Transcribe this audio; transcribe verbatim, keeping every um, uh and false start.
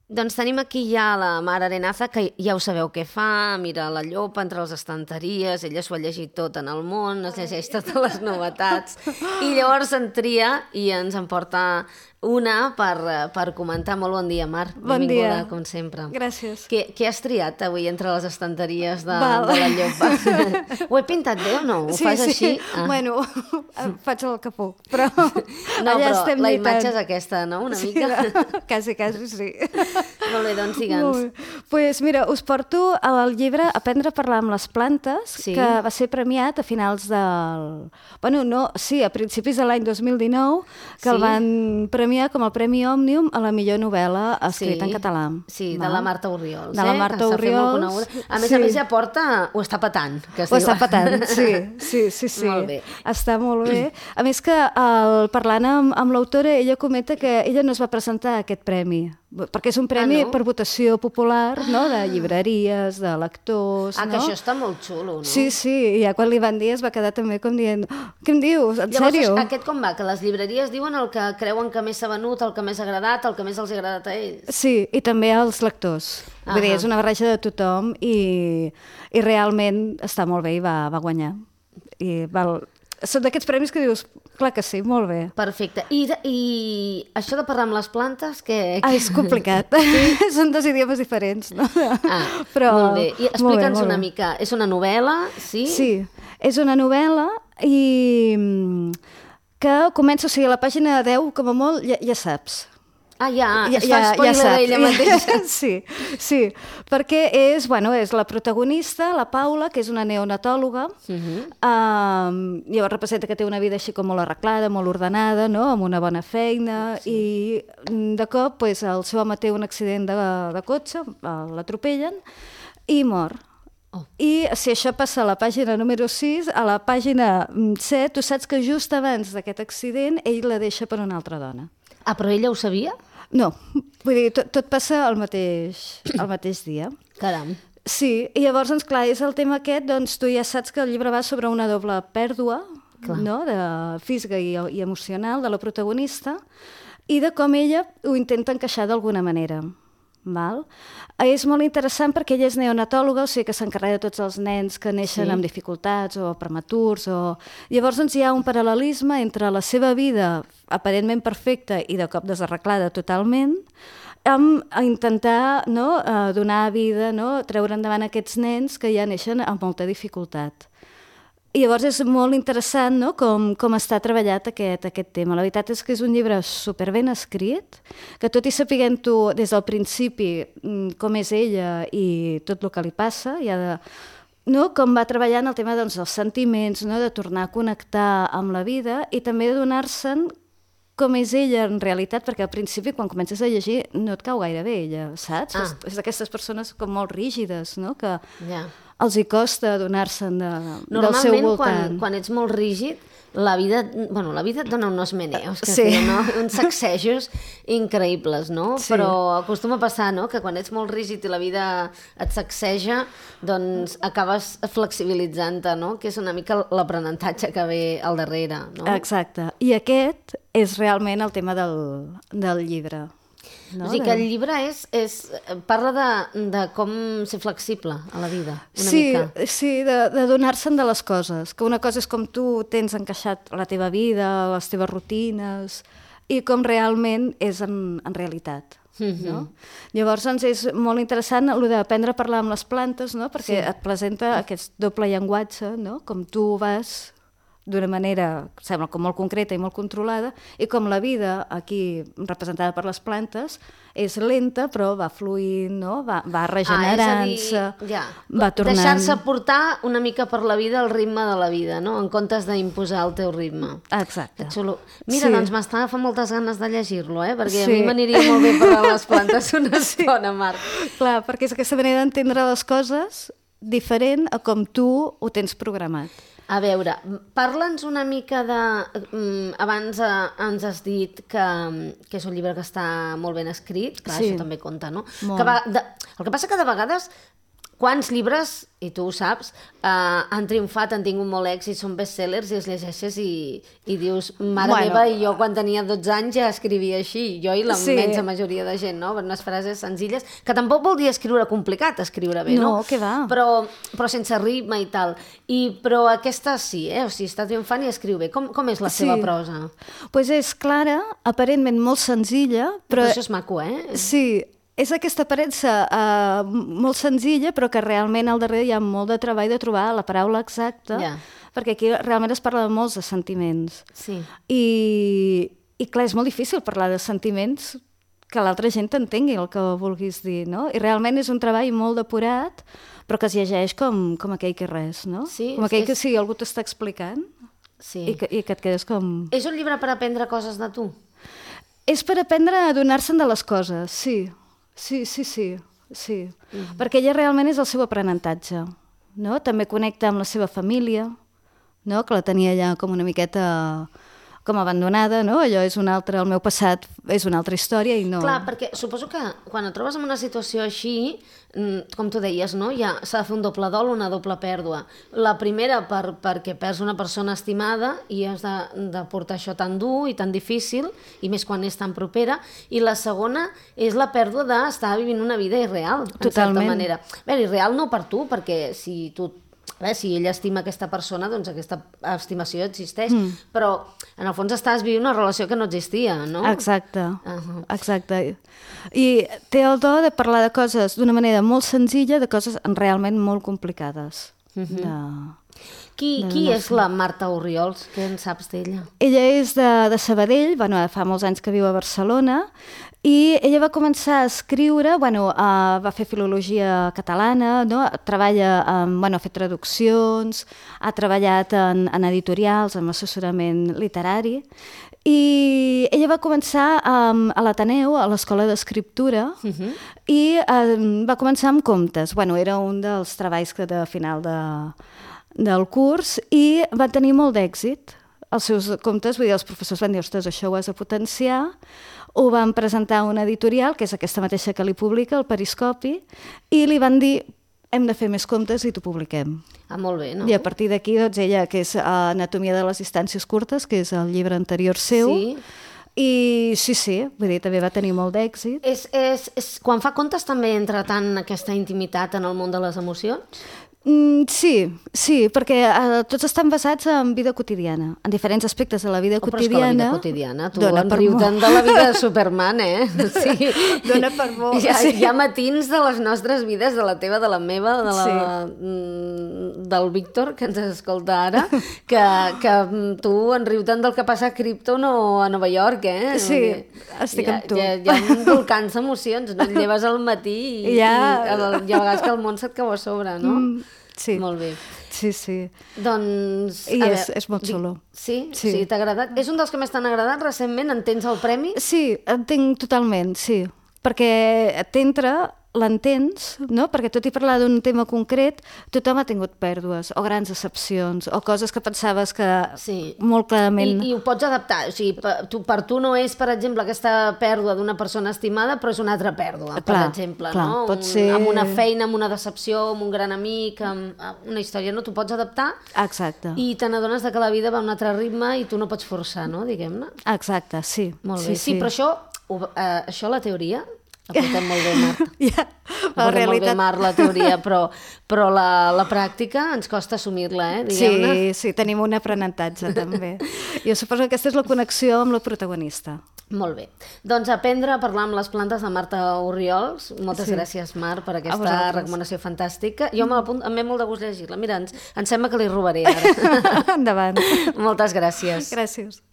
Doncs tenim aquí ja la Mar Arenaza, que ja ho sabeu què fa, mira la llopa entre les estanteries, ella s'ho ha llegit tot en el món, es llegeix totes les novetats, i llavors en tria i ens en porta una per, per comentar. Molt bon dia, Mar. Bon Benvinguda, dia. com sempre. Gràcies. Què, què has triat avui entre les estanteries de, de la llopa? Ho he pintat bé o no? Ho sí, fas sí. així? Ah. Bueno, faig el que puc, però no, allà però estem la lluitant. imatge és aquesta, no? Una sí, mica. No? Quasi, quasi, sí. Molt bé, doncs digue'ns. Doncs pues mira, us porto el llibre Aprendre a parlar amb les plantes, sí. que va ser premiat a finals del... Bueno, no, sí, a principis de l'any dos mil dinou, que sí. el van premiar com el Premi Òmnium a la millor novel·la escrita sí. en català. Sí, de la Marta Orriols. De la Marta eh? Orriols. A més sí. a més ja porta... Ho està patant. Que ho està patant, sí. Sí, sí, sí. Molt bé. Està molt bé. A més que el, parlant amb, amb l'autora, ella comenta que ella no es va presentar a aquest premi, perquè és un premi ah, no? per votació popular, no? De llibreries, de lectors... Ah, no? que això està molt xulo, no? Sí, sí, i ja quan li van dir es va quedar també com dient oh, què em dius, en Llavors, sèrio? Aquest com va? Que les llibreries diuen el que creuen que més s'ha venut, el que més ha agradat, el que més els ha agradat a ells? Sí, i també als lectors. Uh -huh. Vull dir, és una barreja de tothom i, i realment està molt bé i va, va guanyar. I val... Són d'aquests premis que dius, clar que sí, molt bé. Perfecte. I, i això de parlar amb les plantes, què? Ah, és complicat. Sí? Són dos idiomes diferents, no? Ah, però, molt bé. I explica'ns una bé. mica. És una novel·la, sí? Sí, és una novel·la i que comença, o sigui, a la pàgina deu, com a molt, ja, ja saps. Ah, ja, ja, es fa spoiler ja d'ella mateixa. Sí, sí, perquè és, bueno, és la protagonista, la Paula, que és una neonatòloga, uh -huh. um, llavors representa que té una vida així com molt arreglada, molt ordenada, no? Amb una bona feina, sí. I de cop pues, el seu home té un accident de, de cotxe, l'atropellen i mor. Oh. I si això passa a la pàgina número sis, a la pàgina set, tu saps que just abans d'aquest accident ell la deixa per una altra dona. Ah, però ella ho sabia? No, vull dir, tot, tot passa al mateix, al mateix dia. Caram. Sí, i llavors, doncs, clar, és el tema aquest, doncs tu ja saps que el llibre va sobre una doble pèrdua, no?, de física i, i emocional de la protagonista, i de com ella ho intenta encaixar d'alguna manera. Val? És molt interessant perquè ella és neonatòloga, o sigui que s'encarrega de tots els nens que neixen sí. amb dificultats o prematurs. O... Llavors doncs, hi ha un paral·lelisme entre la seva vida aparentment perfecta i de cop desarreglada totalment, amb intentar no, donar vida, no, treure endavant aquests nens que ja neixen amb molta dificultat. I llavors és molt interessant no? com, com està treballat aquest, aquest tema. La veritat és que és un llibre superben escrit, que tot i sapiguent-ho des del principi com és ella i tot el que li passa, ja de, no? com va treballant el tema doncs, dels sentiments, no? de tornar a connectar amb la vida i també de donar-se'n com és ella en realitat, perquè al principi quan comences a llegir no et cau gaire bé ella, saps? Ah. És, és d'aquestes persones com molt rígides, no? que... Yeah. Els hi costa donar-se'n de, del seu voltant. Normalment, quan, quan ets molt rígid, la vida, bueno, la vida et dona uns meneos, que sí. sí, no? uns sacsejos increïbles, no? Sí. Però acostuma a passar, no?, que quan ets molt rígid i la vida et sacseja, doncs acabes flexibilitzant-te, no?, que és una mica l'aprenentatge que ve al darrere, no? Exacte. I aquest és realment el tema del, del llibre. No? O sigui que el llibre és, és, parla de, de com ser flexible a la vida, una sí, mica. Sí, de, de donar-se'n de les coses, que una cosa és com tu tens encaixat la teva vida, les teves rutines, i com realment és en, en realitat. Mm-hmm. No? Llavors doncs, és molt interessant el d'aprendre a parlar amb les plantes, no? Perquè sí. et presenta aquest doble llenguatge, no? Com tu vas... d'una manera, sembla, com molt concreta i molt controlada, i com la vida, aquí representada per les plantes, és lenta, però va fluint, no? va, va regenerant-se, ah, ja. va tornant... Deixar-se portar una mica per la vida, el ritme de la vida, no? En comptes d'imposar el teu ritme. Exacte. Mira, sí. doncs m'està agafant moltes ganes de llegir-lo, eh? Perquè sí. a mi m'aniria molt bé parlar les plantes una sí. estona, Marc. Clar, perquè és aquesta manera d'entendre les coses diferent a com tu ho tens programat. A veure, parla'ns una mica de... Um, abans uh, ens has dit que, que és un llibre que està molt ben escrit, clar, sí. això també compta, no? Que va, de, el que passa que de vegades quants llibres, i tu ho saps, eh, han triomfat, han tingut molt èxit, són bestsellers i els llegeixes i, i dius, mare Bueno. meva, i jo quan tenia dotze anys ja escrivia així, jo i la Sí. immensa majoria de gent, no? Unes frases senzilles, que tampoc vol dir escriure complicat, escriure bé, no? No, què va. Però, però sense ritme i tal. I, però aquesta sí, eh? O sigui, està triomfant i escriu bé. Com, com és la Sí. seva prosa? Pues és clara, aparentment molt senzilla, però... Però això és maco, eh? Sí, és aquesta aparença uh, molt senzilla, però que realment al darrere hi ha molt de treball de trobar la paraula exacta, Ja. perquè aquí realment es parla de molts de sentiments. Sí. I, I clar, és molt difícil parlar de sentiments que l'altra gent t'entengui el que vulguis dir, no? I realment és un treball molt depurat, però que es llegeix com, com aquell que res, no? Sí, com és aquell que que és- sí, algú t'està explicant Sí. i, que, i que et quedes com... És un llibre per aprendre coses de tu? És per aprendre a donar-se'n de les coses, sí. Sí, sí, sí. sí. Mm-hmm. Perquè ella realment és el seu aprenentatge. No? També connecta amb la seva família, no? Que la tenia ja com una miqueta com abandonada, no? Allò és un altre, el meu passat és una altra història i no... Clar, perquè suposo que quan et trobes en una situació així, mm, com tu deies, no? Ja s'ha de fer un doble dol, una doble pèrdua. La primera per, perquè perds una persona estimada i has de, de portar això tan dur i tan difícil, i més quan és tan propera, i la segona és la pèrdua d'estar vivint una vida irreal, en Totalment. certa manera. Bé, irreal no per tu, perquè si tu Eh, si ella estima aquesta persona, doncs aquesta estimació existeix, mm. però en el fons estàs vivint una relació que no existia, no? Exacte, Uh-huh. exacte. I té el do de parlar de coses d'una manera molt senzilla, de coses realment molt complicades. Mhm. de... Qui, qui és la Marta Orriols? Què en saps d'ella? Ella és de, de Sabadell, bueno, fa molts anys que viu a Barcelona, i ella va començar a escriure, bueno, uh, va fer filologia catalana, no? Treballa, um, bueno, ha fet traduccions, ha treballat en, en editorials, en assessorament literari, i ella va començar um, a l'Ateneu, a l'Escola d'Escriptura, uh-huh. i um, va començar amb contes. Bueno, era un dels treballs que de final de, del curs, i va tenir molt d'èxit. Els seus contes, vull dir, els professors van dir, ostres, això ho has de potenciar, ho van presentar a una editorial, que és aquesta mateixa que li publica, el Periscopi, i li van dir, hem de fer més contes i t'ho publiquem. Ah, molt bé, no? I a partir d'aquí, doncs, ella, que és Anatomia de les distàncies curtes, que és el llibre anterior seu, Sí. i sí, sí, vull dir, també va tenir molt d'èxit. És, és, és, quan fa contes també entra tant aquesta intimitat en el món de les emocions? Mm, sí, sí, perquè uh, tots estan basats en vida quotidiana, en diferents aspectes de la vida Oh, però és que la quotidiana. vida quotidiana, tu dona en per riu molt. tant de la vida de Superman, eh? Sí. Dona per molt, Hi ha, sí. hi ha matins de les nostres vides, de la teva, de la meva, de la, sí. del Víctor, que ens escolta ara, que, que tu en riu tant del que passa a Krypton o a Nova York, eh? Sí, Perquè estic hi ha, amb tu. Hi ha, hi ha volcans d'emocions, no? Et lleves al matí i, Ja. i el, hi ha vegades que el món se't cau a sobre, no? Mm, sí. Molt bé. Sí, sí. Doncs... I a és- veure, és molt dic- xulo. Sí? Sí. Sí, t'ha agradat? És un dels que més t'han agradat recentment? En tens el premi? Sí, entenc totalment, sí. Perquè t'entra, l'entens, no? Perquè tot i parlar d'un tema concret, tothom ha tingut pèrdues, o grans decepcions, o coses que pensaves que Sí. molt clarament... I, I ho pots adaptar. O sigui, per tu, per tu no és, per exemple, aquesta pèrdua d'una persona estimada, però és una altra pèrdua, per Clar, exemple. clar, no? pot Un, ser- Amb una feina, amb una decepció, amb un gran amic, amb, amb una història, no? Tu pots adaptar Exacte, i te n'adones de que la vida va a un altre ritme i tu no pots forçar, no? Diguem-ne. exacte, sí. Molt sí, bé. Sí, però això, ho, eh, això la teoria, la portem molt bé, Marta. Ja, La la portem molt bé, realitat... Marc, la teoria, però, però la, la pràctica ens costa assumir-la, eh? Diguem-ne. Sí, sí, tenim un aprenentatge, també. Jo suposo que aquesta és la connexió amb la protagonista. Molt bé. Doncs aprendre a parlar amb les plantes de Marta Orriols. Moltes Sí. gràcies, Marc, per A aquesta vosaltres. recomanació fantàstica. Jo me l'apunt, em ve molt de gust llegir-la. Mira, ens, em sembla que li robaré ara. Endavant. Moltes gràcies. Gràcies.